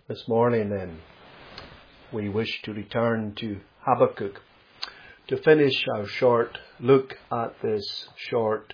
This morning then, we wish to return to Habakkuk to finish our short look at this short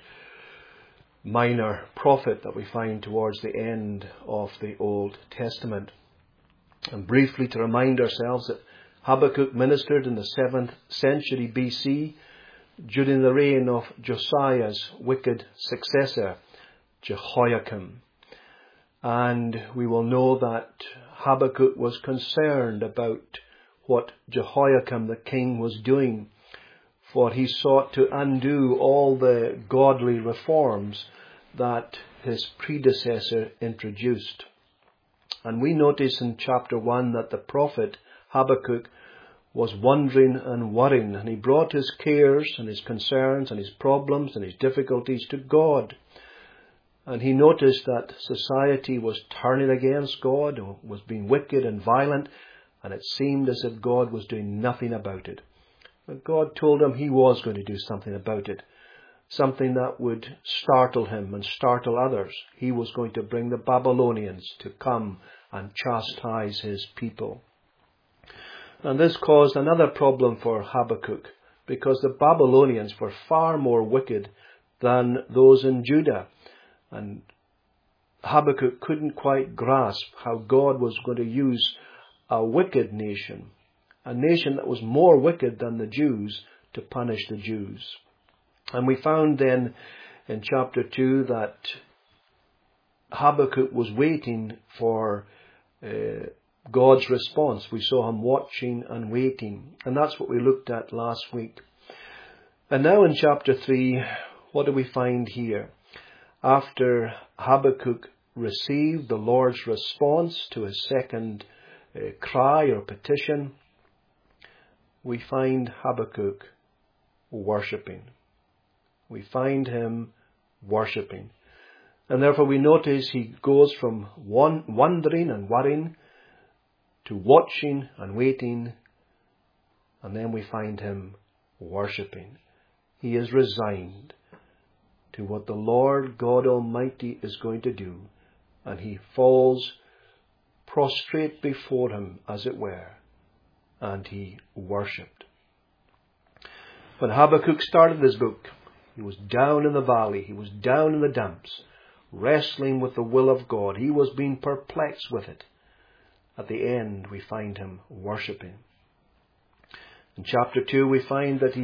minor prophet that we find towards the end of the Old Testament. And briefly to remind ourselves that Habakkuk ministered in the 7th century BC during the reign of Josiah's wicked successor, Jehoiakim. And we will know that Habakkuk was concerned about what Jehoiakim the king was doing, for he sought to undo all the godly reforms that his predecessor introduced. And we notice in chapter 1 that the prophet Habakkuk was wondering and worrying, and he brought his cares and his concerns and his problems and his difficulties to God. And he noticed that society was turning against God, was being wicked and violent, and it seemed as if God was doing nothing about it. But God told him he was going to do something about it, something that would startle him and startle others. He was going to bring the Babylonians to come and chastise his people. And this caused another problem for Habakkuk, because the Babylonians were far more wicked than those in Judah. And Habakkuk couldn't quite grasp how God was going to use a wicked nation, a nation that was more wicked than the Jews, to punish the Jews. And we found then in chapter 2 that Habakkuk was waiting for God's response. We saw him watching and waiting. And that's what we looked at last week. And now in chapter 3, what do we find here? After Habakkuk received the Lord's response to his second cry or petition, we find Habakkuk worshipping. We find him worshipping. And therefore we notice he goes from wondering and worrying to watching and waiting, and then we find him worshipping. He is resigned to what the Lord God Almighty is going to do, and he falls prostrate before him, as it were, and he worshipped. When Habakkuk started this book, he was down in the valley, he was down in the dumps, wrestling with the will of God. He was being perplexed with it. At the end, we find him worshipping. In chapter 2, we find that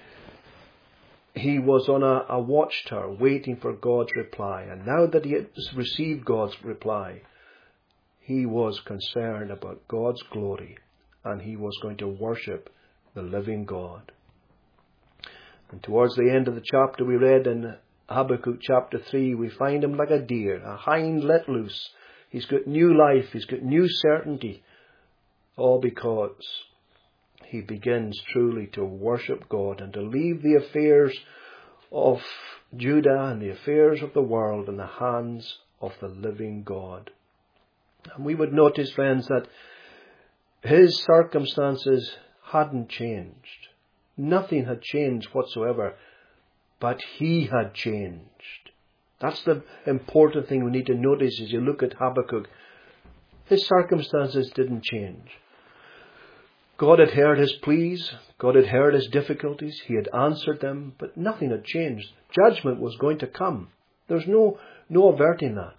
he was on a watchtower waiting for God's reply. And now that he had received God's reply, he was concerned about God's glory, and he was going to worship the living God. And towards the end of the chapter we read in Habakkuk chapter 3, we find him like a deer, a hind let loose. He's got new life, he's got new certainty, all because he begins truly to worship God and to leave the affairs of Judah and the affairs of the world in the hands of the living God. And we would notice, friends, that his circumstances hadn't changed. Nothing had changed whatsoever, but he had changed. That's the important thing we need to notice as you look at Habakkuk. His circumstances didn't change. God had heard his pleas. God had heard his difficulties. He had answered them, but nothing had changed. Judgment was going to come. There's no averting that.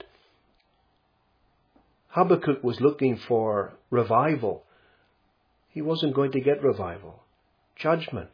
Habakkuk was looking for revival. He wasn't going to get revival. Judgment.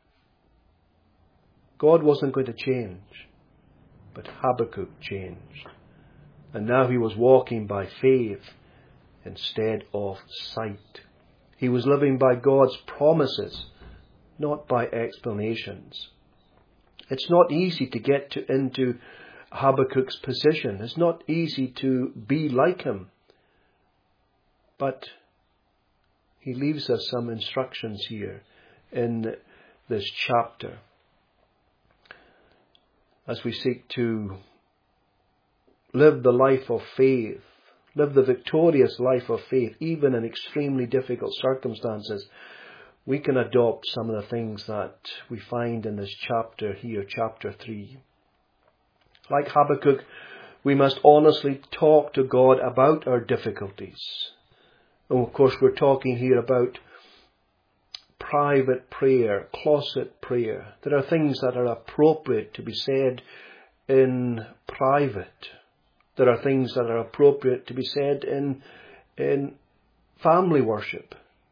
God wasn't going to change, but Habakkuk changed. And now he was walking by faith instead of sight. He was living by God's promises, not by explanations. It's not easy to get into Habakkuk's position. It's not easy to be like him. But he leaves us some instructions here in this chapter as we seek to live the life of faith, live the victorious life of faith, even in extremely difficult circumstances. We can adopt some of the things that we find in this chapter here, chapter 3. Like Habakkuk, we must honestly talk to God about our difficulties. And of course we're talking here about private prayer, closet prayer. There are things that are appropriate to be said in private. There are things that are appropriate to be said in family worship.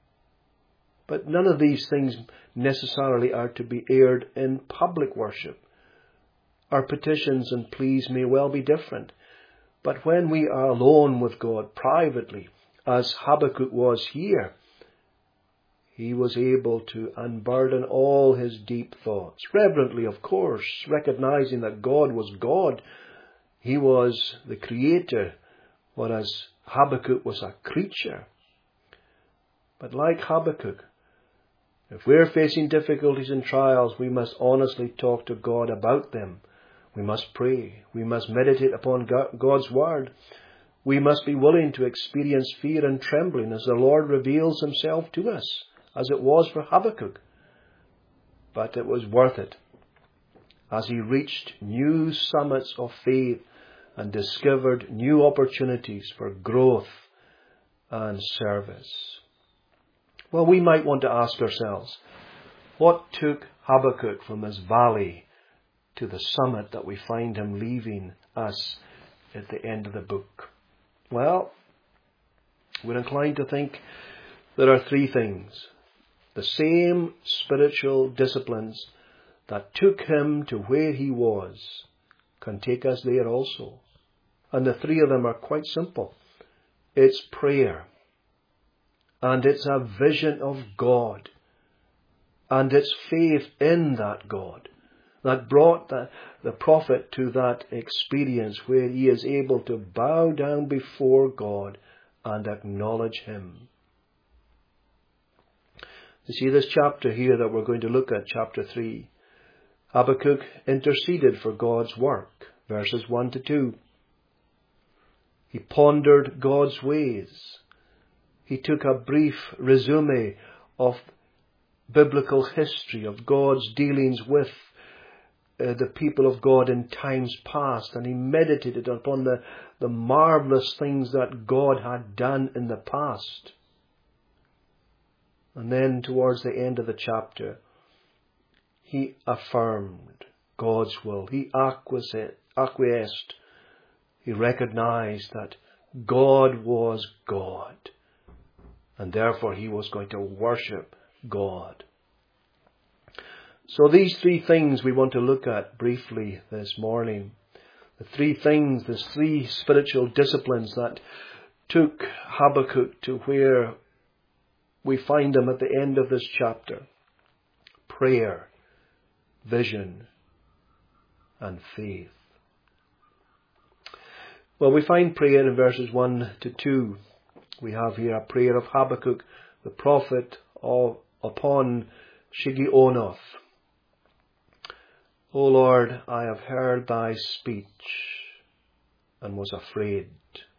But none of these things necessarily are to be aired in public worship. Our petitions and pleas may well be different. But when we are alone with God privately, as Habakkuk was here, he was able to unburden all his deep thoughts. Reverently, of course, recognizing that God was God. He was the Creator, whereas Habakkuk was a creature. But like Habakkuk, if we're facing difficulties and trials, we must honestly talk to God about them. We must pray. We must meditate upon God's Word. We must be willing to experience fear and trembling as the Lord reveals Himself to us, as it was for Habakkuk. But it was worth it, as he reached new summits of faith and discovered new opportunities for growth and service. Well, we might want to ask ourselves, what took Habakkuk from this valley to the summit that we find him leaving us at the end of the book? Well, we're inclined to think there are three things. The same spiritual disciplines that took him to where he was can take us there also. And the three of them are quite simple. It's prayer. And it's a vision of God. And it's faith in that God that brought the prophet to that experience where he is able to bow down before God and acknowledge Him. You see, this chapter here that we're going to look at, chapter 3, Habakkuk interceded for God's work, verses 1 to 2. He pondered God's ways. He took a brief resume of biblical history of God's dealings with the people of God in times past, and he meditated upon the marvelous things that God had done in the past. And then towards the end of the chapter, he affirmed God's will. He acquiesced. He recognized that God was God, and therefore he was going to worship God. So these three things we want to look at briefly this morning. The three things, the three spiritual disciplines that took Habakkuk to where we find him at the end of this chapter. Prayer, vision, and faith. Well, we find prayer in verses 1 to 2. We have here a prayer of Habakkuk, the prophet, upon Shigionoth. O Lord, I have heard thy speech and was afraid.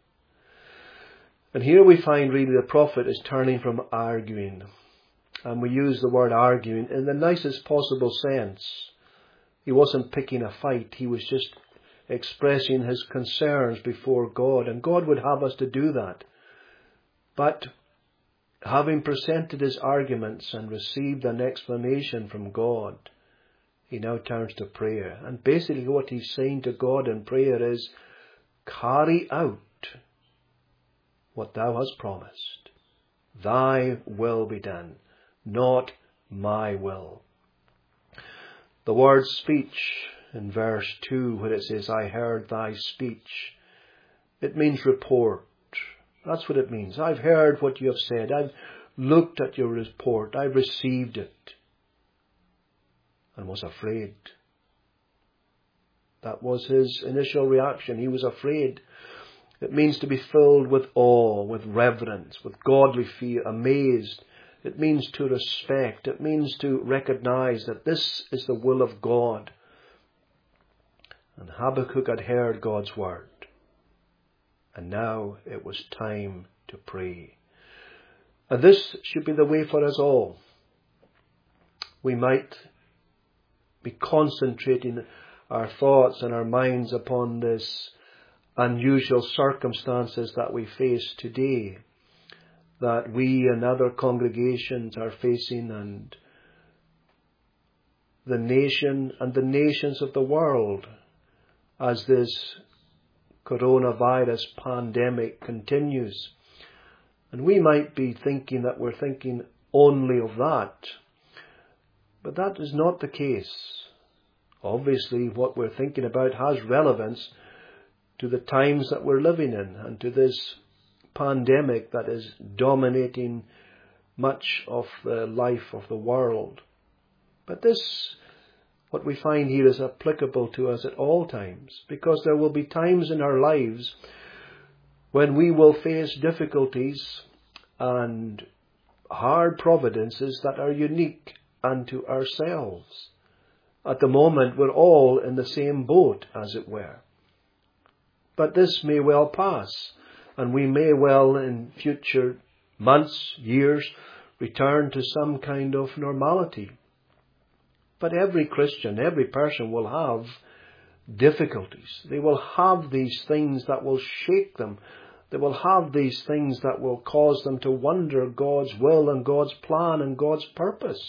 And here we find really the prophet is turning from arguing. And we use the word arguing in the nicest possible sense. He wasn't picking a fight. He was just expressing his concerns before God. And God would have us to do that. But having presented his arguments and received an explanation from God, he now turns to prayer. And basically what he's saying to God in prayer is, carry out what thou hast promised. Thy will be done, not my will. The word speech in verse 2, where it says, I heard thy speech, it means report. That's what it means. I've heard what you have said. I've looked at your report. I've received it and was afraid. That was his initial reaction. He was afraid. It means to be filled with awe, with reverence, with godly fear, amazed. It means to respect. It means to recognize that this is the will of God. And Habakkuk had heard God's word. And now it was time to pray. And this should be the way for us all. We might be concentrating our thoughts and our minds upon this unusual circumstances that we face today. that we and other congregations are facing, and the nation and the nations of the world as this coronavirus pandemic continues. And we might be thinking that we're thinking only of that, but that is not the case. Obviously, what we're thinking about has relevance to the times that we're living in and to this pandemic that is dominating much of the life of the world. But this, what we find here, is applicable to us at all times, because there will be times in our lives when we will face difficulties and hard providences that are unique unto ourselves. At the moment, we're all in the same boat, as it were. But this may well pass, and we may well in future months, years, return to some kind of normality. But every Christian, every person will have difficulties. They will have these things that will shake them. They will have these things that will cause them to wonder God's will and God's plan and God's purpose.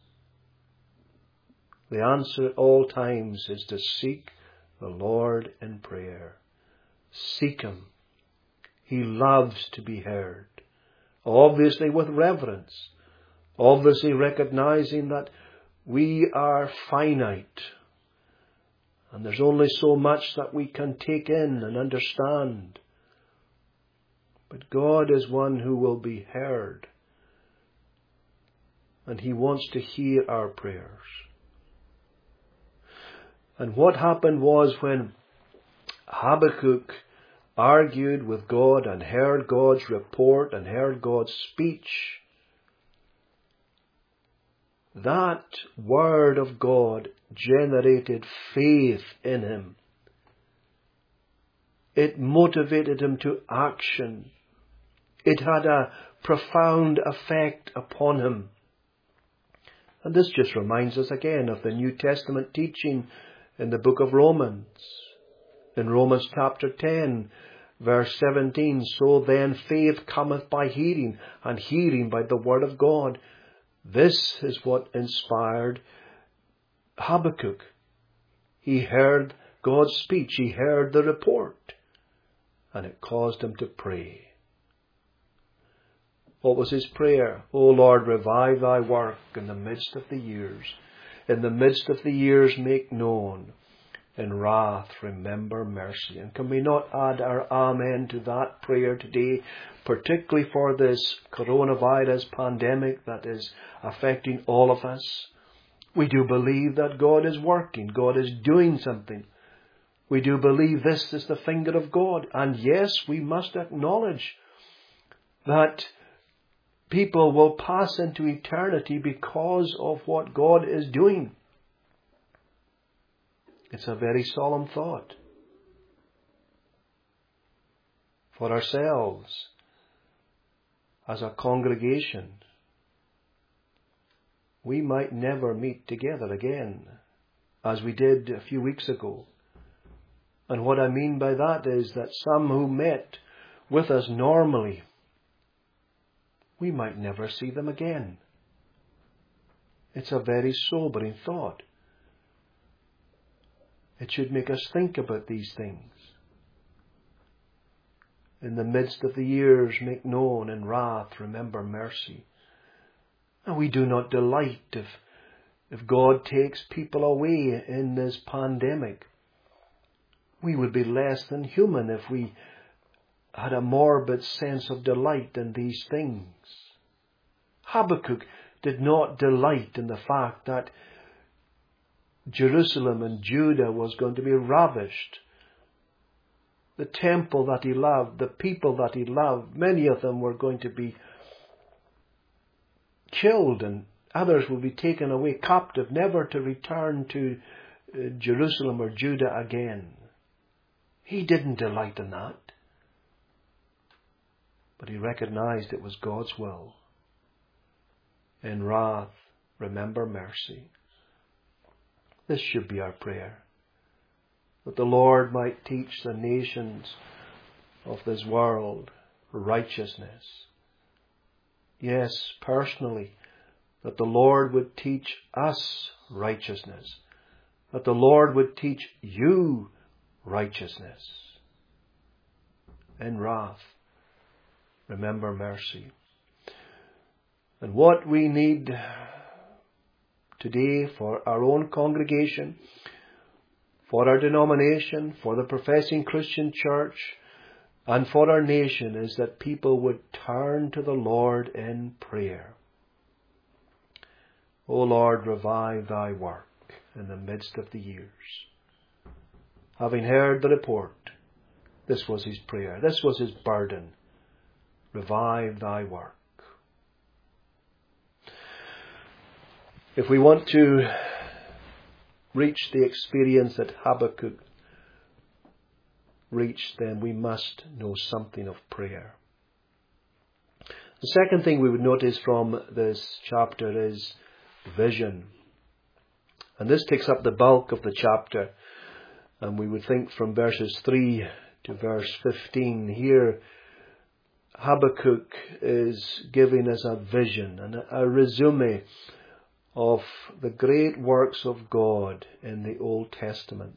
The answer at all times is to seek the Lord in prayer. Seek Him. He loves to be heard. Obviously with reverence. Obviously recognizing that we are finite. And there's only so much that we can take in and understand. But God is one who will be heard. And He wants to hear our prayers. And what happened was, when Habakkuk argued with God and heard God's report and heard God's speech, that word of God generated faith in him. It motivated him to action. It had a profound effect upon him. And this just reminds us again of the New Testament teaching in the book of Romans. In Romans chapter 10, verse 17, so then faith cometh by hearing, and hearing by the word of God. This is what inspired Habakkuk. He heard God's speech. He heard the report. And it caused him to pray. What was his prayer? O Lord, revive thy work in the midst of the years. In the midst of the years make known. In wrath remember mercy. And can we not add our amen to that prayer today, particularly for this coronavirus pandemic that is affecting all of us? We do believe that God is working. God is doing something. We do believe this is the finger of God. And yes, we must acknowledge that people will pass into eternity because of what God is doing. It's a very solemn thought. For ourselves, as a congregation, we might never meet together again, as we did a few weeks ago. And what I mean by that is that some who met with us normally, we might never see them again. It's a very sobering thought. It should make us think about these things. In the midst of the years make known, in wrath remember mercy. And we do not delight if God takes people away in this pandemic. We would be less than human if we had a morbid sense of delight in these things. Habakkuk did not delight in the fact that Jerusalem and Judah was going to be ravished. The temple that he loved, the people that he loved, many of them were going to be killed, and others will be taken away captive, never to return to Jerusalem or Judah again. He didn't delight in that. But he recognized it was God's will. In wrath, remember mercy. This should be our prayer. That the Lord might teach the nations of this world righteousness. yes, personally, that the Lord would teach us righteousness, that the Lord would teach you righteousness. In wrath, remember mercy. And what we need today for our own congregation, for our denomination, for the professing Christian church, and for our nation is that people would turn to the Lord in prayer. O Lord, revive thy work in the midst of the years. Having heard the report, this was his prayer, this was his burden. Revive thy work. If we want to reach the experience that Habakkuk reached, then we must know something of prayer. The second thing we would notice from this chapter is vision. And this takes up the bulk of the chapter. And we would think from verses 3 to verse 15 here, Habakkuk is giving us a vision and a resume of the great works of God in the Old Testament.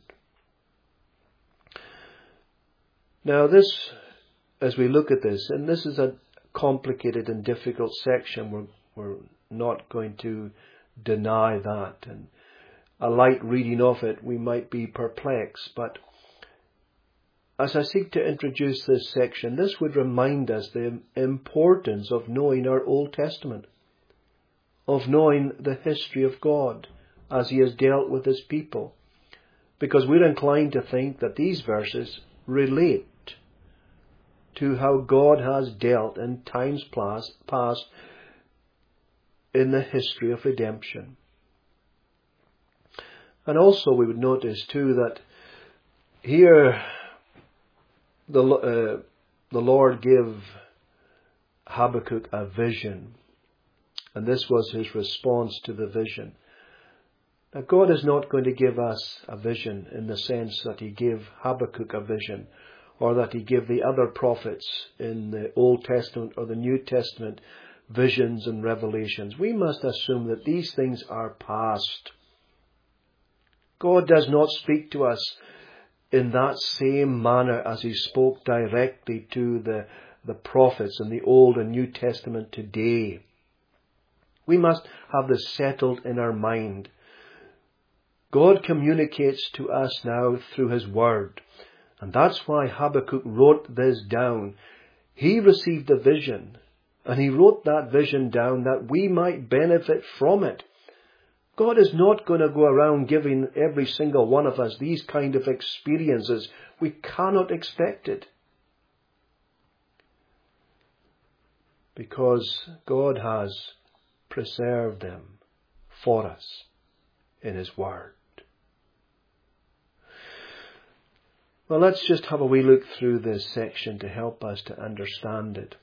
Now this, as we look at this, and this is a complicated and difficult section, we're not going to deny that. And a light reading of it, we might be perplexed. But as I seek to introduce this section, this would remind us the importance of knowing our Old Testament, of knowing the history of God as he has dealt with his people. Because we're inclined to think that these verses relate to how God has dealt in times past in the history of redemption. And also we would notice too that here the Lord gave Habakkuk a vision. And this was his response to the vision. Now God is not going to give us a vision in the sense that he gave Habakkuk a vision, or that he gave the other prophets in the Old Testament or the New Testament visions and revelations. We must assume that these things are past. God does not speak to us in that same manner as he spoke directly to the prophets in the Old and New Testament today. We must have this settled in our mind. God communicates to us now through his word. And that's why Habakkuk wrote this down. He received a vision, and he wrote that vision down that we might benefit from it. God is not going to go around giving every single one of us these kind of experiences. We cannot expect it. Because God has preserved them for us in his word. Well, let's just have a wee look through this section to help us to understand it.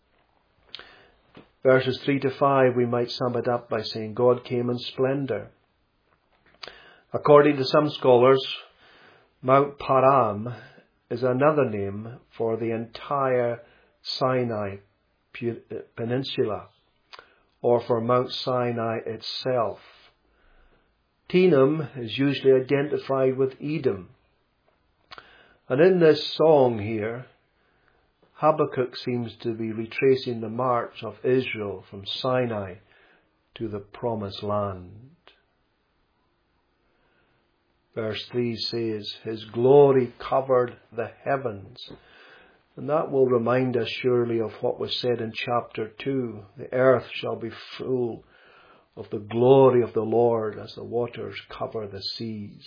Verses 3 to 5, we might sum it up by saying God came in splendour. According to some scholars, Mount Paran is another name for the entire Sinai Peninsula, or for Mount Sinai itself. Tinam is usually identified with Edom. And in this song here, Habakkuk seems to be retracing the march of Israel from Sinai to the Promised Land. Verse 3 says, his glory covered the heavens. And that will remind us surely of what was said in chapter 2. The earth shall be full of the glory of the Lord as the waters cover the seas.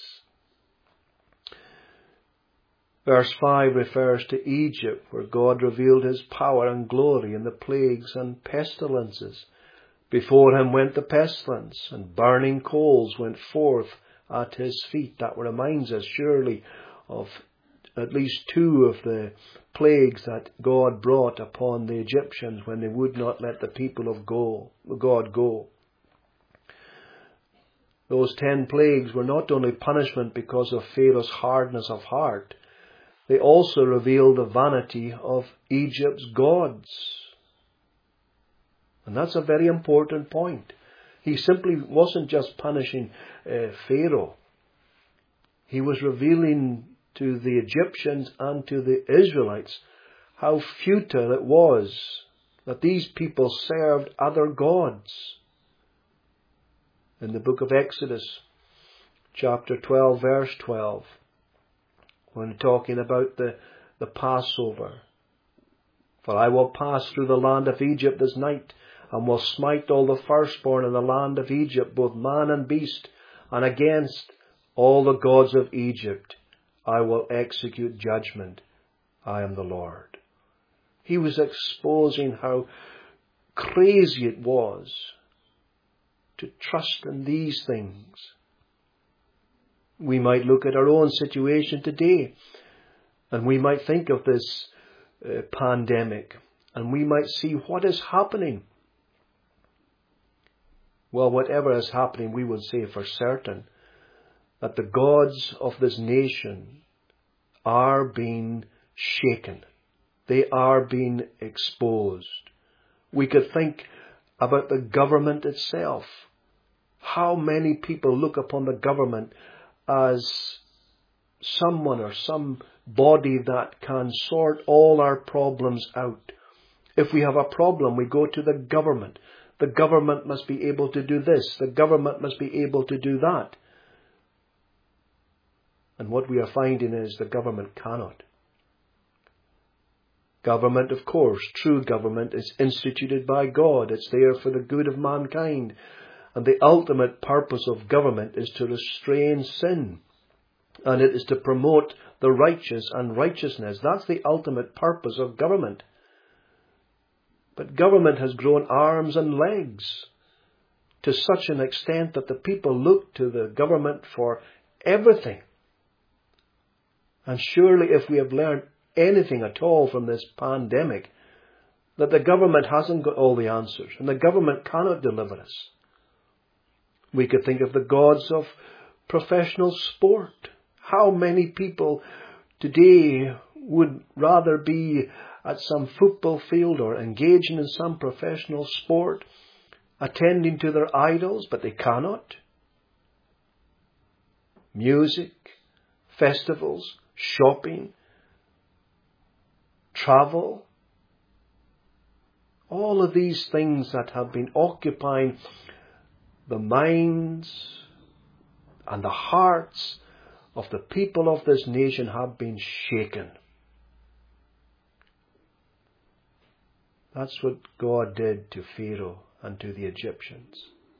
Verse 5 refers to Egypt, where God revealed his power and glory in the plagues and pestilences. Before him went the pestilence, and burning coals went forth at his feet. That reminds us surely of at least two of the plagues that God brought upon the Egyptians when they would not let the people of God go. Those 10 plagues were not only punishment because of Pharaoh's hardness of heart, they also reveal the vanity of Egypt's gods. And that's a very important point. He simply wasn't just punishing Pharaoh. He was revealing to the Egyptians and to the Israelites how futile it was that these people served other gods. In the book of Exodus, chapter 12, verse 12, when talking about the Passover, for I will pass through the land of Egypt this night, and will smite all the firstborn in the land of Egypt, both man and beast, and against all the gods of Egypt I will execute judgment. I am the Lord. He was exposing how crazy it was to trust in these things. We might look at our own situation today, and we might think of this pandemic, and we might see what is happening. Well, whatever is happening, we will say for certain that the gods of this nation are being shaken. They are being exposed. We could think about the government itself. How many people look upon the government as someone or some body that can sort all our problems out. If we have a problem, we go to the government. The government must be able to do this. The government must be able to do that. And what we are finding is the government cannot. Government, of course, true government, is instituted by God. It's there for the good of mankind. And the ultimate purpose of government is to restrain sin. And it is to promote the righteous and righteousness. That's the ultimate purpose of government. But government has grown arms and legs to such an extent that the people look to the government for everything. And surely if we have learned anything at all from this pandemic, that the government hasn't got all the answers, and the government cannot deliver us. We could think of the gods of professional sport. How many people today would rather be at some football field or engaging in some professional sport, attending to their idols, but they cannot? Music, festivals, shopping, travel, all of these things that have been occupying the minds and the hearts of the people of this nation have been shaken. That's what God did to Pharaoh and to the Egyptians.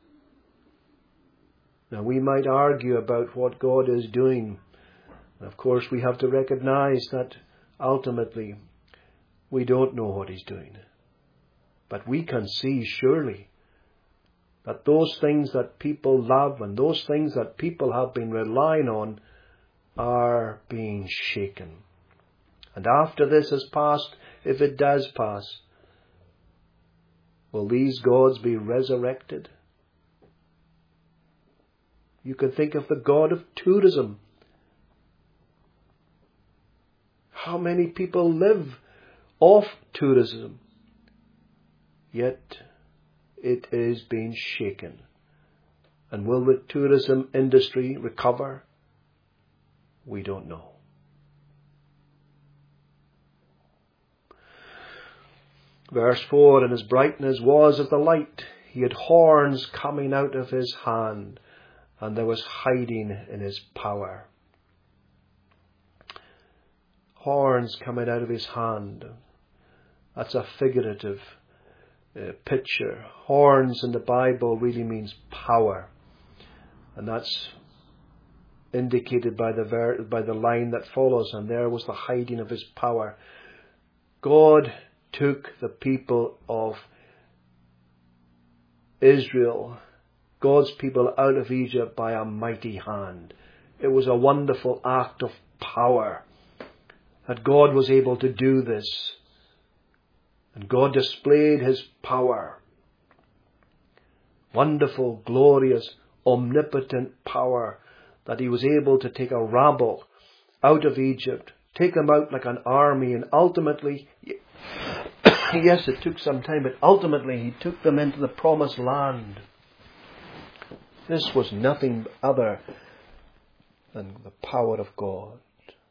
Now we might argue about what God is doing. Of course we have to recognize that ultimately we don't know what He's doing. But we can see surely that those things that people love and those things that people have been relying on are being shaken. And after this has passed, if it does pass, will these gods be resurrected? You can think of the god of tourism. How many people live off tourism? Yet it is being shaken. And will the tourism industry recover? We don't know. Verse 4, and his brightness was as the light. He had horns coming out of his hand, and there was hiding in his power. Horns coming out of his hand. That's a figurative picture. Horns in the Bible really means power. And that's indicated by the line that follows, and there was the hiding of his power. God took the people of Israel, God's people, out of Egypt by a mighty hand. It was a wonderful act of power that God was able to do this. And God displayed His power. Wonderful, glorious, omnipotent power that He was able to take a rabble out of Egypt, take them out like an army, and ultimately Yes, it took some time, but ultimately He took them into the promised land. This was nothing other than the power of God.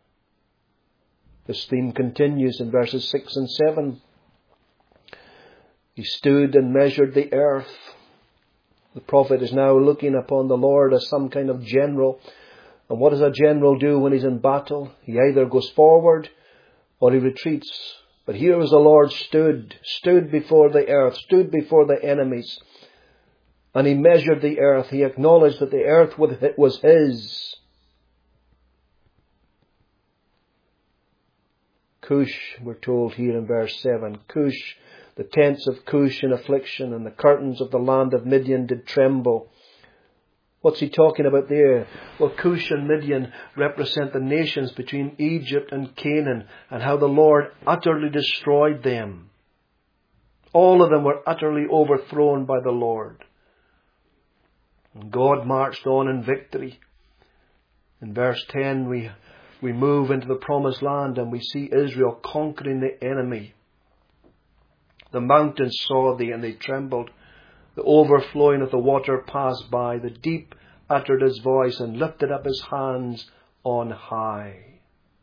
This theme continues in verses 6 and 7. He stood and measured the earth. The prophet is now looking upon the Lord as some kind of general. And what does a general do when he's in battle? He either goes forward or he retreats. But here was the Lord stood before the earth, stood before the enemies. And He measured the earth. He acknowledged that the earth was His. Cush, we're told here in verse 7, Cush, the tents of Cush in affliction, and the curtains of the land of Midian did tremble. What's he talking about there? Well, Cush and Midian represent the nations between Egypt and Canaan, and how the Lord utterly destroyed them. All of them were utterly overthrown by the Lord. And God marched on in victory. In verse 10 we move into the promised land and we see Israel conquering the enemy. The mountains saw thee and they trembled. The overflowing of the water passed by. The deep uttered his voice and lifted up his hands on high.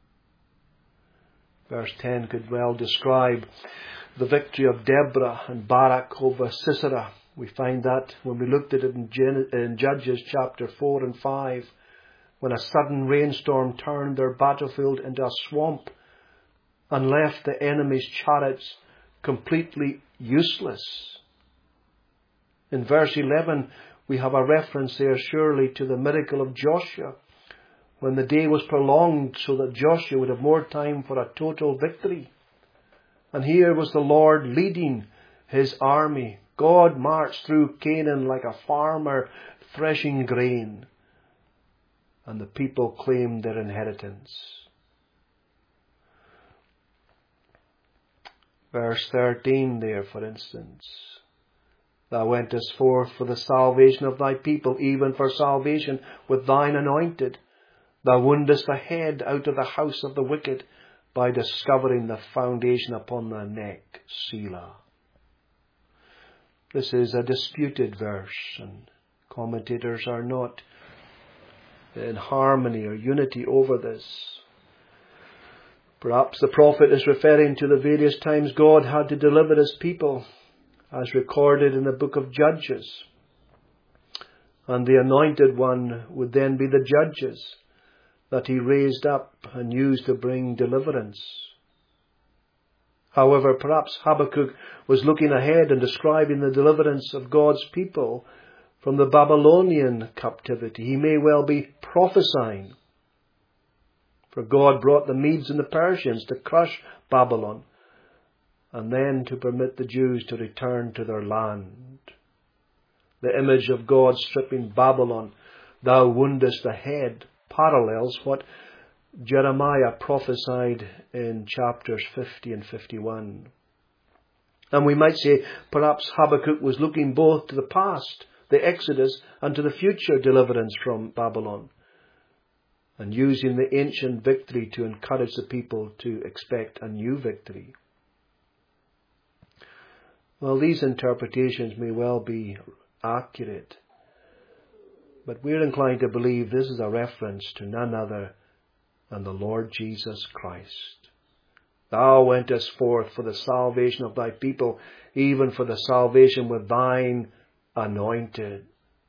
Verse 10 could well describe the victory of Deborah and Barak over Sisera. We find that when we looked at it in Judges chapter 4 and 5, when a sudden rainstorm turned their battlefield into a swamp and left the enemy's chariots completely useless. In verse 11, we have a reference there surely to the miracle of Joshua, when the day was prolonged so that Joshua would have more time for a total victory. And here was the Lord leading His army. God marched through Canaan like a farmer threshing grain, and the people claimed their inheritance. Verse 13 there, for instance. Thou wentest forth for the salvation of thy people, even for salvation with thine anointed. Thou woundest the head out of the house of the wicked by discovering the foundation upon the neck. Selah. This is a disputed verse, and commentators are not in harmony or unity over this. Perhaps the prophet is referring to the various times God had to deliver His people, as recorded in the book of Judges. And the anointed one would then be the judges that He raised up and used to bring deliverance. However, perhaps Habakkuk was looking ahead and describing the deliverance of God's people from the Babylonian captivity. He may well be prophesying. For God brought the Medes and the Persians to crush Babylon, and then to permit the Jews to return to their land. The image of God stripping Babylon, thou woundest the head, parallels what Jeremiah prophesied in chapters 50 and 51. And we might say perhaps Habakkuk was looking both to the past, the Exodus, and to the future deliverance from Babylon, and using the ancient victory to encourage the people to expect a new victory. Well, these interpretations may well be accurate, but we're inclined to believe this is a reference to none other than the Lord Jesus Christ. Thou wentest forth for the salvation of thy people, even for the salvation with thine anointed.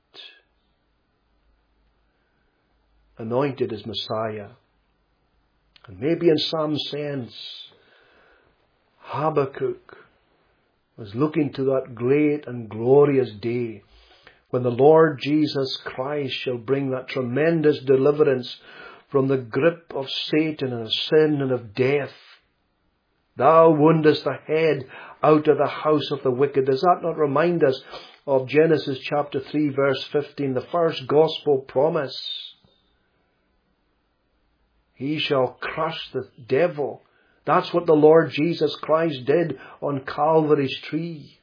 Anointed is Messiah. And maybe in some sense, Habakkuk was looking to that great and glorious day when the Lord Jesus Christ shall bring that tremendous deliverance from the grip of Satan and of sin and of death. Thou woundest the head out of the house of the wicked. Does that not remind us of Genesis chapter 3 verse 15, the first gospel promise? He shall crush the devil. That's what the Lord Jesus Christ did on Calvary's tree.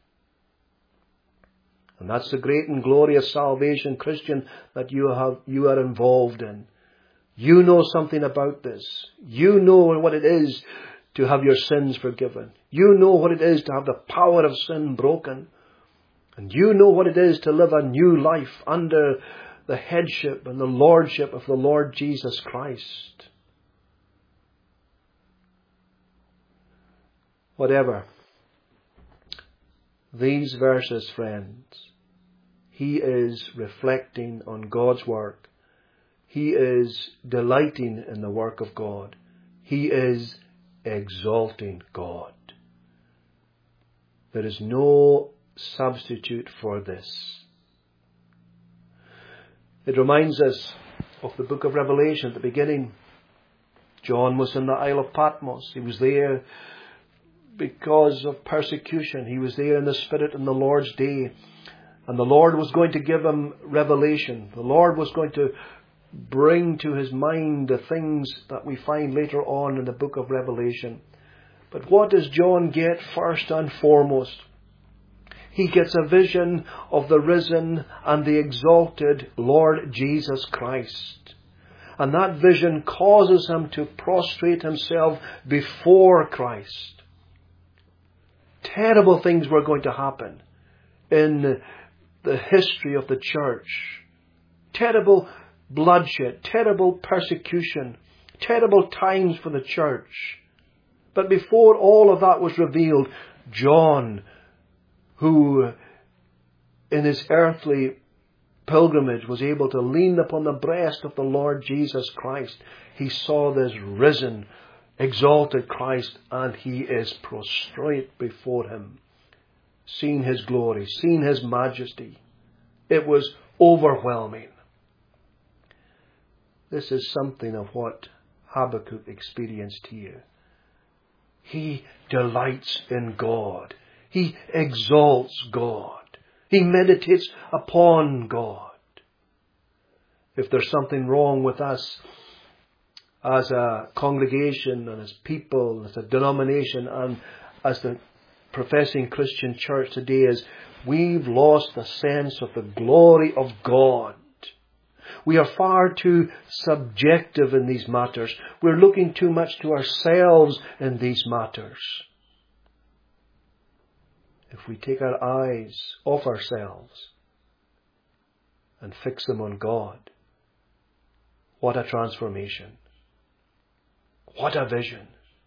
And that's the great and glorious salvation, Christian, that you are involved in. You know something about this. You know what it is to have your sins forgiven. You know what it is to have the power of sin broken. And you know what it is to live a new life under the headship and the lordship of the Lord Jesus Christ. Whatever. These verses, friends, he is reflecting on God's work. He is delighting in the work of God. He is exalting God. There is no substitute for this. It reminds us of the book of Revelation at the beginning. John was in the Isle of Patmos. He was there because of persecution. He was there in the Spirit on the Lord's day. And the Lord was going to give him revelation. The Lord was going to bring to his mind the things that we find later on in the book of Revelation. But what does John get first and foremost? He gets a vision of the risen and the exalted Lord Jesus Christ. And that vision causes him to prostrate himself before Christ. Terrible things were going to happen in the history of the church. Terrible bloodshed, terrible persecution, terrible times for the church. But before all of that was revealed, John, who in his earthly pilgrimage was able to lean upon the breast of the Lord Jesus Christ, he saw this risen, exalted Christ, and he is prostrate before him, seeing his glory, seeing his majesty. It was overwhelming. This is something of what Habakkuk experienced here. He delights in God. He exalts God. He meditates upon God. If there's something wrong with us as a congregation and as people, as a denomination and as the professing Christian church today, is we've lost the sense of the glory of God. We are far too subjective in these matters. We're looking too much to ourselves in these matters. If we take our eyes off ourselves and fix them on God, what a transformation. What a vision.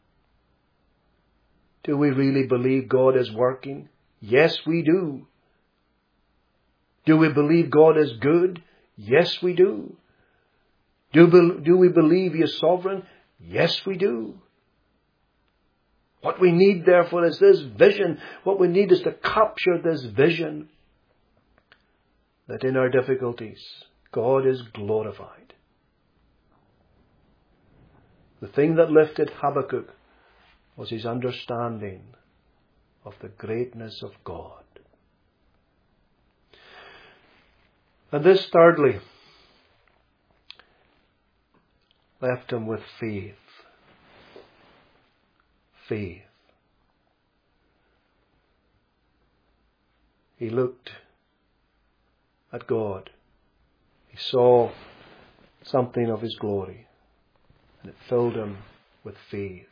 Do we really believe God is working? Yes, we do. Do we believe God is good? Yes, we do. Do we believe He is sovereign? Yes, we do. What we need, therefore, is this vision. What we need is to capture this vision that in our difficulties, God is glorified. The thing that lifted Habakkuk was his understanding of the greatness of God. And this, thirdly, left him with faith. Faith. He looked at God. He saw something of His glory, and it filled him with faith.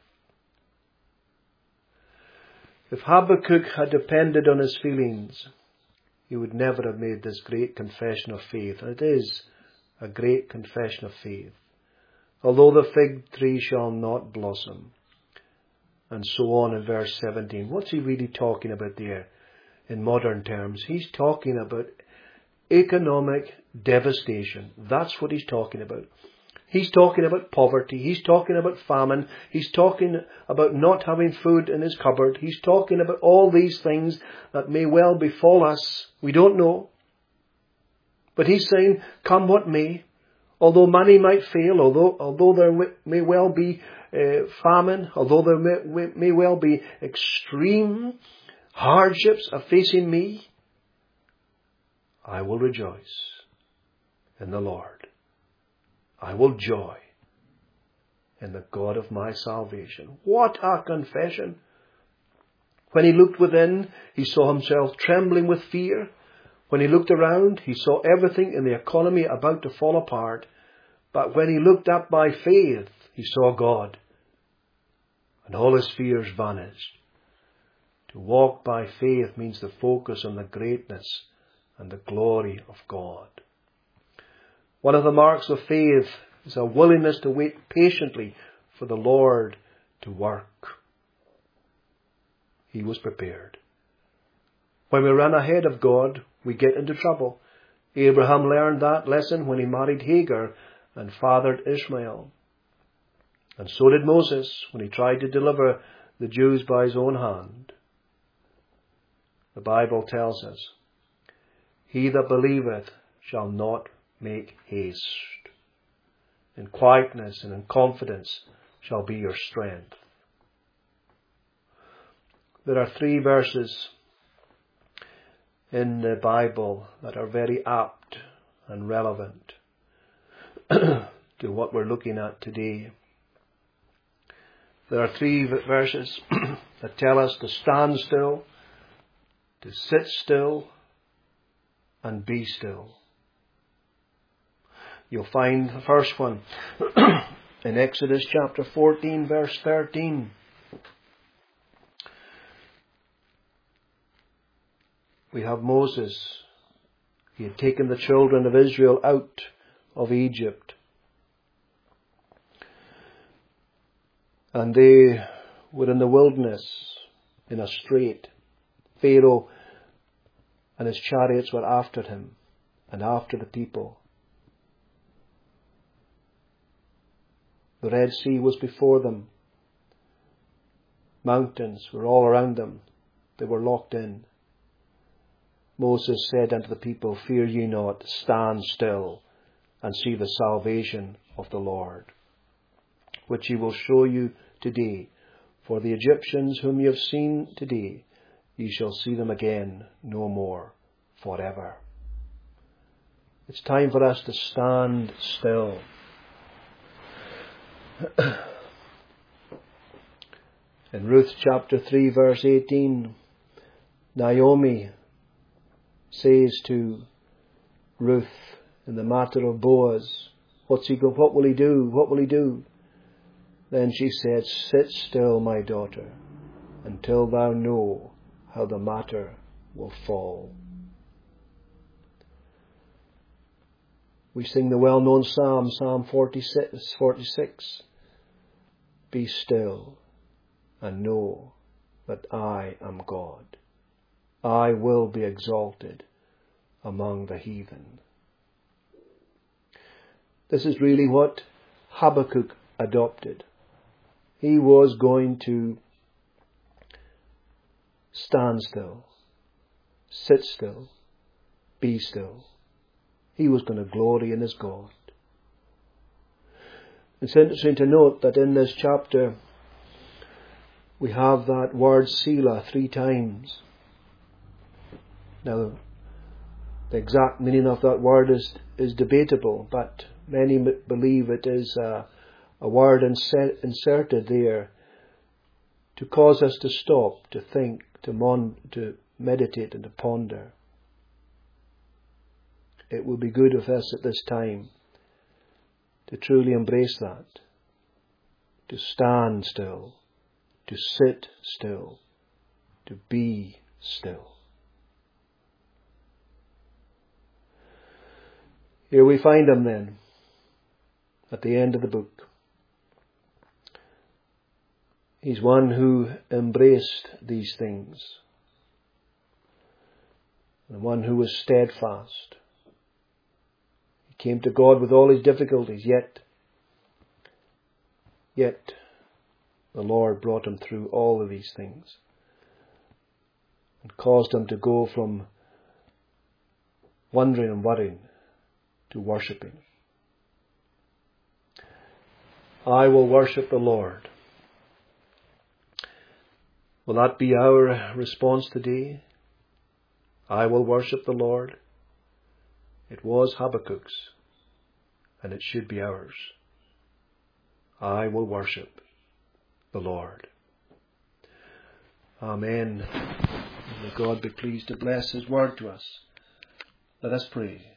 If Habakkuk had depended on his feelings, he would never have made this great confession of faith. And it is a great confession of faith. Although the fig tree shall not blossom. And so on in verse 17. What's he really talking about there in modern terms? He's talking about economic devastation. That's what he's talking about. He's talking about poverty. He's talking about famine. He's talking about not having food in his cupboard. He's talking about all these things that may well befall us. We don't know. But he's saying, come what may, although money might fail, although there may well be famine, although there may well be extreme hardships facing me, I will rejoice in the Lord. I will joy in the God of my salvation. What a confession! When he looked within, he saw himself trembling with fear. When he looked around, he saw everything in the economy about to fall apart. But when he looked up by faith, he saw God. and all his fears vanished. To walk by faith means to focus on the greatness and the glory of God. One of the marks of faith is a willingness to wait patiently for the Lord to work. He was prepared. When we run ahead of God, we get into trouble. Abraham learned that lesson when he married Hagar and fathered Ishmael. And so did Moses when he tried to deliver the Jews by his own hand. The Bible tells us, "He that believeth shall not make haste. In quietness and in confidence shall be your strength." There are 3 verses in the Bible that are very apt and relevant to what we're looking at today. There are 3 verses that tell us to stand still, to sit still, and be still. You'll find the first one in Exodus chapter 14, verse 13. We have Moses. He had taken the children of Israel out of Egypt. And they were in the wilderness, in a strait. Pharaoh and his chariots were after him and after the people. The Red Sea was before them. Mountains were all around them. They were locked in. Moses said unto the people, "Fear ye not, stand still, and see the salvation of the Lord, which he will show you today. For the Egyptians whom ye have seen today, ye shall see them again no more forever." It's time for us to stand still. In Ruth chapter 3 verse 18, Naomi says to Ruth in the matter of Boaz, what will he do? What will he do? Then she said, "Sit still, my daughter, until thou know how the matter will fall." We sing the well-known psalm, Psalm 46. "Be still and know that I am God. I will be exalted among the heathen." This is really what Habakkuk adopted. He was going to stand still, sit still, be still. He was going to glory in his God. It's interesting to note that in this chapter we have that word Selah 3 times. Now, the exact meaning of that word is debatable, but many believe it is a word inserted there to cause us to stop, to think, to meditate and to ponder. It will be good of us at this time to truly embrace that, to stand still, to sit still, to be still. Here we find him then, at the end of the book. He's one who embraced these things, and one who was steadfast. He came to God with all his difficulties, yet the Lord brought him through all of these things and caused him to go from wondering and worrying to worshipping. I will worship the Lord. Will that be our response today? I will worship the Lord. It was Habakkuk's, and it should be ours. I will worship the Lord. Amen. May God be pleased to bless his word to us. Let us pray.